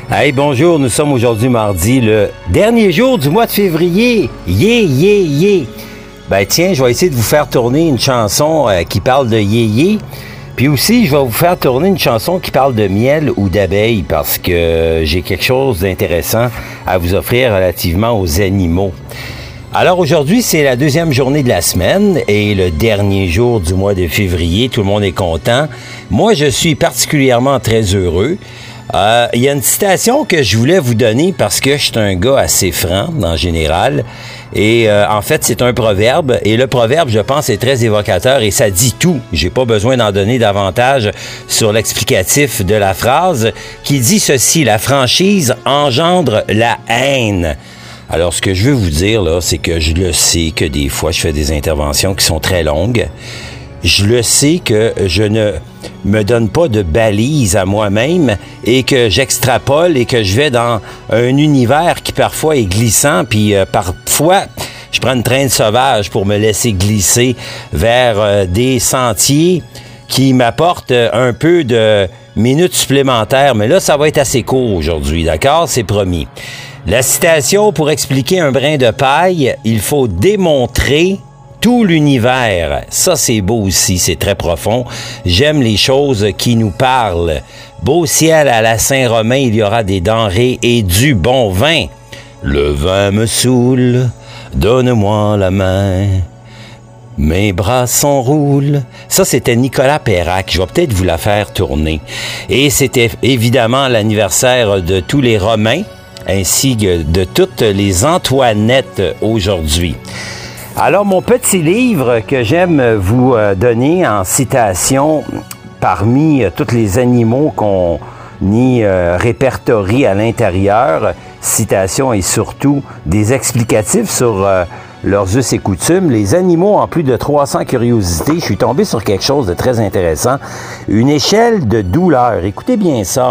Hey, bonjour, nous sommes aujourd'hui mardi, le dernier jour du mois de février. Yeah! Ben tiens, je vais essayer de vous faire tourner une chanson qui parle de yeah. Puis aussi, je vais vous faire tourner une chanson qui parle de miel ou d'abeilles parce que j'ai quelque chose d'intéressant à vous offrir relativement aux animaux. Alors aujourd'hui, c'est la deuxième journée de la semaine et le dernier jour du mois de février. Tout le monde est content. Moi, je suis particulièrement très heureux. Il y a une citation que je voulais vous donner parce que je suis un gars assez franc en général. Et en fait, c'est un proverbe. Et le proverbe, je pense, est très évocateur et ça dit tout. J'ai pas besoin d'en donner davantage sur l'explicatif de la phrase qui dit ceci: la franchise engendre la haine. Alors, ce que je veux vous dire, là, c'est que je le sais que des fois, je fais des interventions qui sont très longues. Je le sais que je ne me donne pas de balises à moi-même et que j'extrapole et que je vais dans un univers qui parfois est glissant, puis parfois, je prends une traîne sauvage pour me laisser glisser vers des sentiers qui m'apportent un peu de minutes supplémentaires. Mais là, ça va être assez court aujourd'hui, d'accord? C'est promis. La citation, pour expliquer un brin de paille, il faut démontrer tout l'univers. Ça, c'est beau aussi, c'est très profond. J'aime les choses qui nous parlent. Beau ciel à la Saint-Romain, il y aura des denrées et du bon vin. Le vin me saoule, donne-moi la main. Mes bras s'enroulent. Ça, c'était Nicolas Perrac. Je vais peut-être vous la faire tourner. Et c'était évidemment l'anniversaire de tous les Romains, ainsi que de toutes les Antoinettes aujourd'hui. Alors, mon petit livre que j'aime vous donner en citation parmi tous les animaux qu'on y répertorie à l'intérieur, citation et surtout des explicatifs sur leurs us et coutumes, les animaux en plus de 300 curiosités, je suis tombé sur quelque chose de très intéressant, une échelle de douleur. Écoutez bien ça,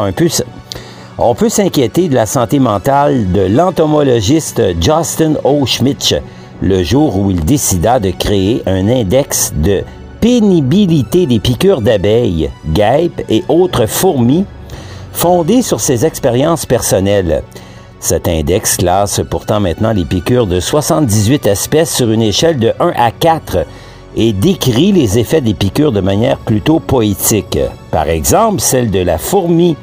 on peut s'inquiéter de la santé mentale de l'entomologiste Justin O. Schmitz le jour où il décida de créer un index de pénibilité des piqûres d'abeilles, guêpes et autres fourmis fondé sur ses expériences personnelles. Cet index classe pourtant maintenant les piqûres de 78 espèces sur une échelle de 1 à 4 et décrit les effets des piqûres de manière plutôt poétique. Par exemple, celle de la fourmi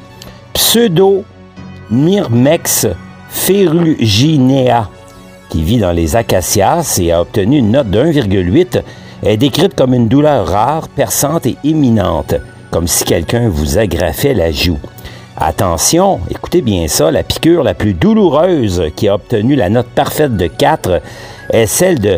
Pseudomyrmex ferruginea, qui vit dans les acacias et a obtenu une note de 1,8, est décrite comme une douleur rare, perçante et imminente, comme si quelqu'un vous agrafait la joue. Attention, écoutez bien ça, la piqûre la plus douloureuse qui a obtenu la note parfaite de 4 est celle de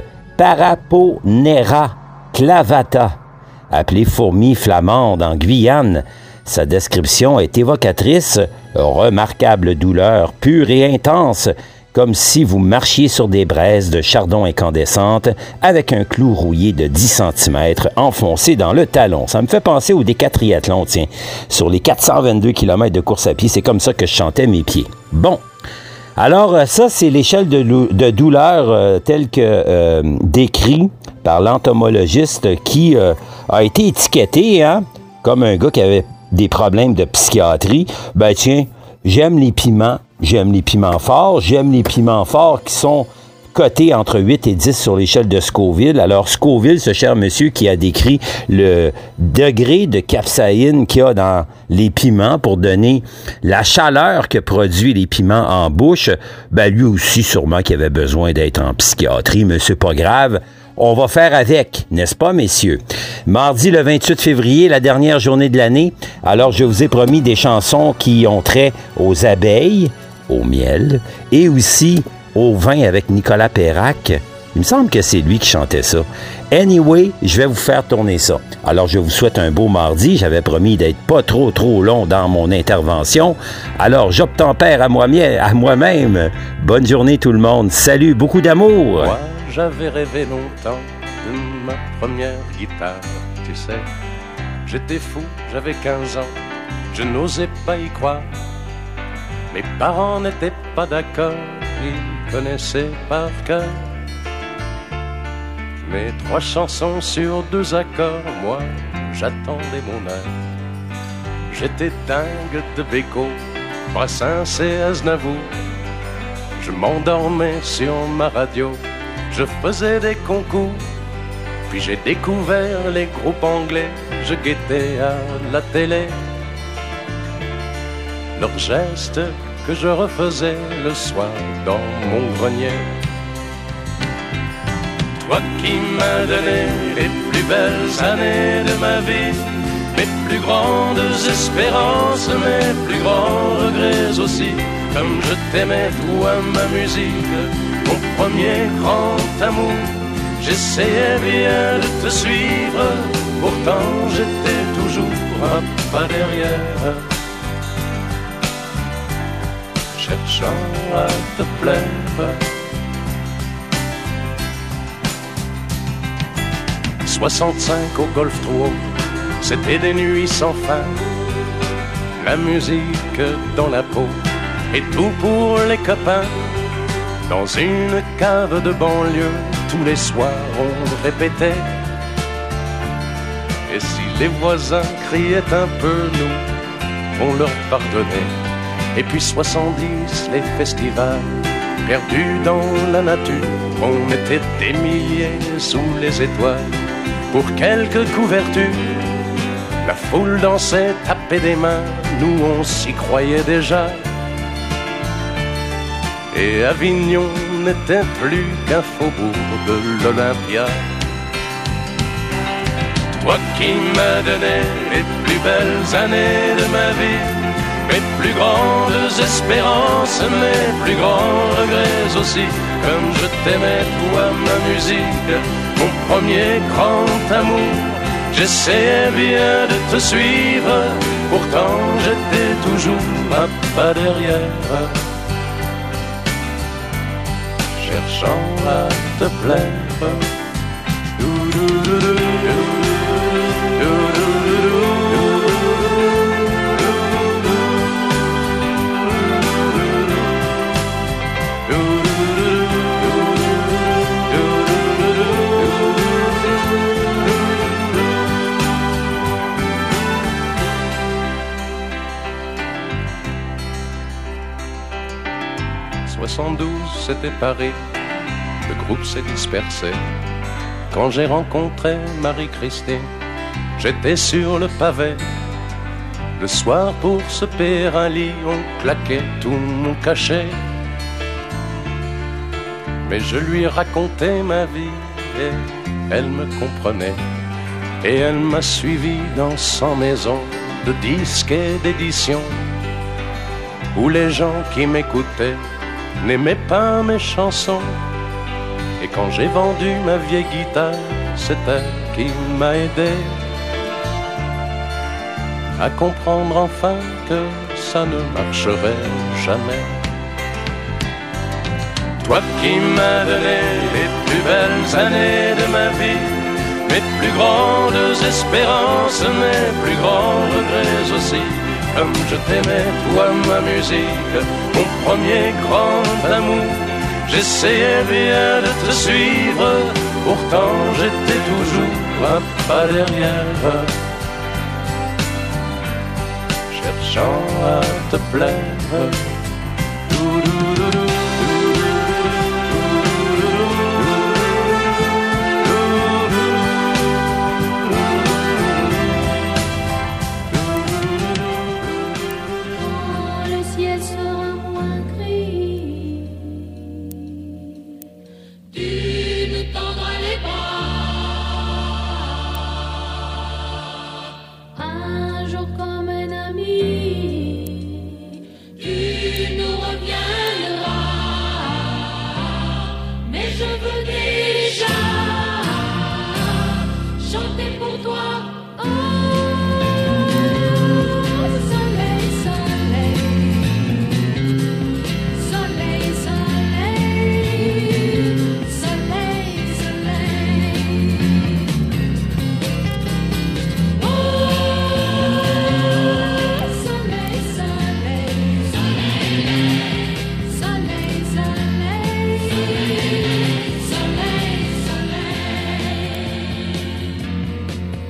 Paraponera clavata, appelée fourmi flamande en Guyane. Sa description est évocatrice, remarquable douleur pure et intense, comme si vous marchiez sur des braises de chardon incandescente avec un clou rouillé de 10 cm enfoncé dans le talon. Ça me fait penser au décatriathlon, tiens. Sur les 422 km de course à pied, c'est comme ça que je chantais mes pieds. Bon. Alors, ça, c'est l'échelle de douleur telle que décrit par l'entomologiste qui a été étiqueté comme un gars qui avait des problèmes de psychiatrie. Ben tiens, j'aime les piments forts, j'aime les piments forts qui sont cotés entre 8 et 10 sur l'échelle de Scoville. Alors, Scoville, ce cher monsieur qui a décrit le degré de capsaïne qu'il y a dans les piments pour donner la chaleur que produit les piments en bouche, ben lui aussi, sûrement qu'il avait besoin d'être en psychiatrie, mais c'est pas grave. On va faire avec, n'est-ce pas, messieurs? Mardi, le 28 février, la dernière journée de l'année. Alors, je vous ai promis des chansons qui ont trait aux abeilles, au miel et aussi au vin avec Nicolas Perrac. Il me semble que c'est lui qui chantait ça. Anyway, je vais vous faire tourner ça. Alors, je vous souhaite un beau mardi. J'avais promis d'être pas trop long dans mon intervention. Alors, j'obtempère à moi-même. Bonne journée tout le monde. Salut, beaucoup d'amour. Moi, j'avais rêvé longtemps de ma première guitare, tu sais. J'étais fou, j'avais 15 ans, je n'osais pas y croire. Mes parents n'étaient pas d'accord, ils connaissaient par cœur mes 3 chansons sur 2 accords. Moi, j'attendais mon heure. J'étais dingue de béco, Brassens et Aznavour. Je m'endormais sur ma radio, je faisais des concours. Puis j'ai découvert les groupes anglais, je guettais à la télé leurs gestes que je refaisais le soir dans mon grenier. Toi qui m'as donné les plus belles années de ma vie, mes plus grandes espérances, mes plus grands regrets aussi. Comme je t'aimais, toi, ma musique, mon premier grand amour. J'essayais bien de te suivre, pourtant j'étais toujours un pas derrière, cherchant à te plaire. 65 au Golf 3, c'était des nuits sans fin, la musique dans la peau et tout pour les copains. Dans une cave de banlieue, tous les soirs on répétait. Et si les voisins criaient un peu, nous, on leur pardonnait. Et puis 70, les festivals, perdus dans la nature, on était des milliers sous les étoiles. Pour quelques couvertures, la foule dansait, tapait des mains, nous on s'y croyait déjà. Et Avignon n'était plus qu'un faubourg de l'Olympia. Toi qui m'as donné les plus belles années de ma vie, mes plus grandes espérances, mes plus grands regrets aussi. Comme je t'aimais, toi, ma musique, mon premier grand amour. J'essayais bien de te suivre, pourtant j'étais toujours un pas derrière, cherchant à te plaire. 72, c'était Paris, le groupe s'est dispersé. Quand j'ai rencontré Marie-Christine, j'étais sur le pavé. Le soir pour se payer un lit, on claquait tout mon cachet. Mais je lui racontais ma vie et elle me comprenait. Et elle m'a suivi dans 100 maisons de disques et d'éditions, où les gens qui m'écoutaient n'aimaient pas mes chansons. Et quand j'ai vendu ma vieille guitare, c'est elle qui m'a aidé à comprendre enfin que ça ne marcherait jamais. Toi qui m'as donné les plus belles années de ma vie, mes plus grandes espérances, mes plus grands regrets aussi. Comme je t'aimais, toi, ma musique, mon premier grand amour. J'essayais bien de te suivre, pourtant j'étais toujours un pas derrière, cherchant à te plaire.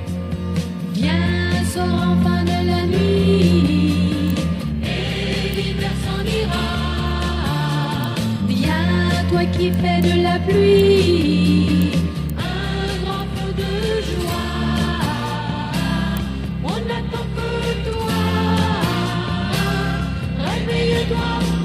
Viens, sors enfin de la nuit, et qui fait de la pluie un grand feu de joie. On n'attend que toi, réveille-toi.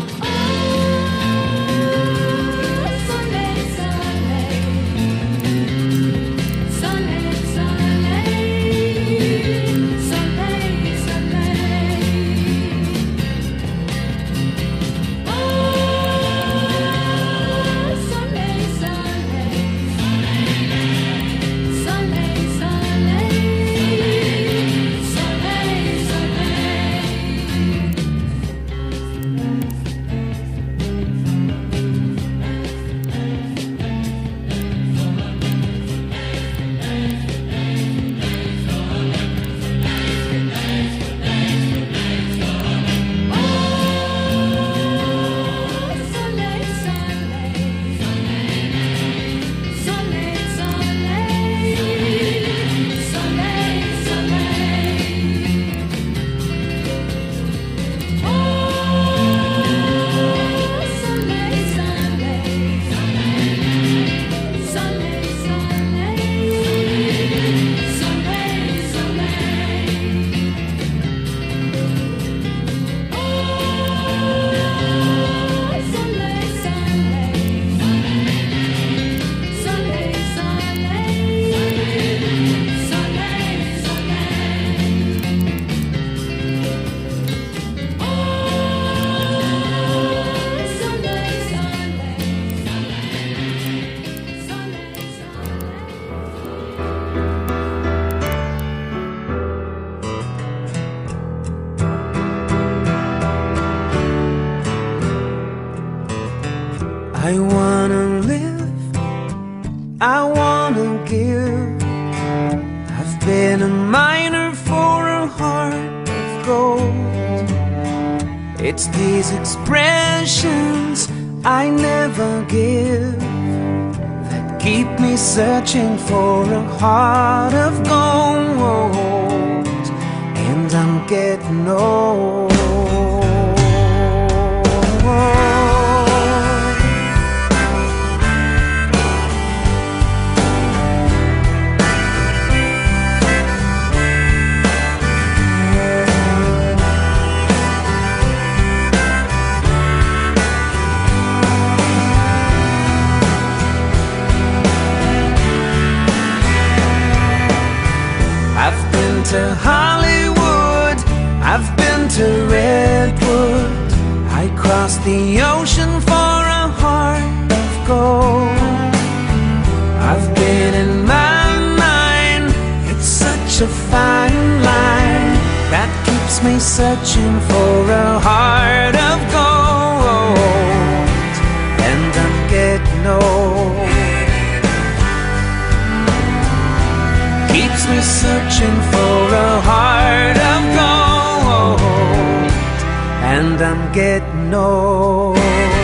I wanna live, I wanna give. I've been a miner for a heart of gold. It's these expressions I never give that keep me searching for a heart of gold. And I'm getting old. I've been to Hollywood, I've been to Redwood. I crossed the ocean for a heart of gold. I've been in my mind, it's such a fine line that keeps me searching for a heart of gold. And I'm getting old. Keeps me searching for a heart of gold. And I'm getting old.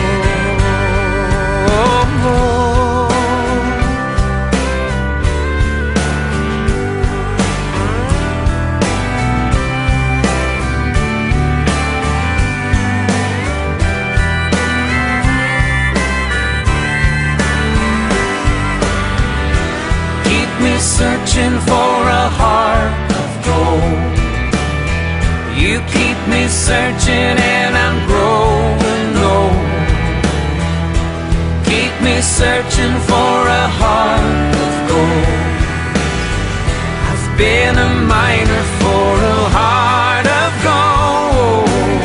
Searching for a heart of gold. You keep me searching and I'm growing old. Keep me searching for a heart of gold. I've been a miner for a heart of gold.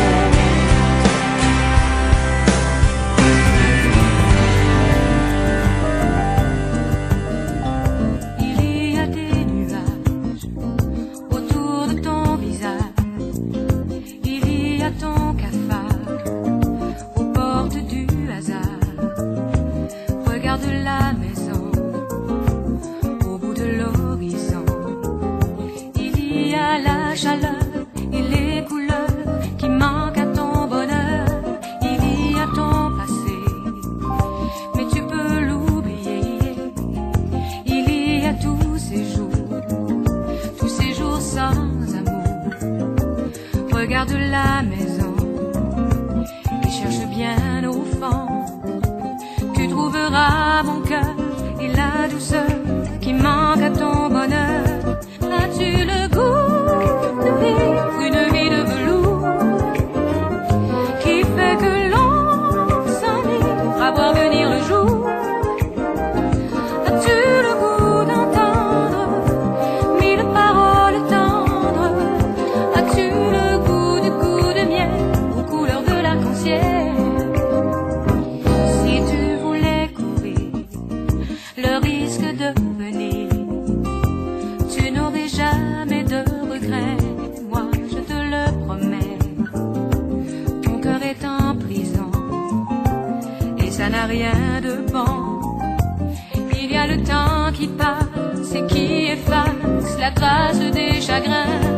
Regarde la maison et cherche bien au fond. Tu trouveras à mon cœur et la douceur qui manque à ton bonheur. As-tu le goût de vivre une vie de velours qui fait que l'on s'ennuie à voir venir le jour? As-tu le goût d'entendre mille paroles tendres? As-tu le goût du goût de miel aux couleurs de l'arc-en-ciel? Si tu voulais courir le risque de venir, tu n'aurais jamais de regrets, moi je te le promets. Ton cœur est en prison et ça n'a rien de bon. Il y a le temps qui passe et qui efface la trace des chagrins.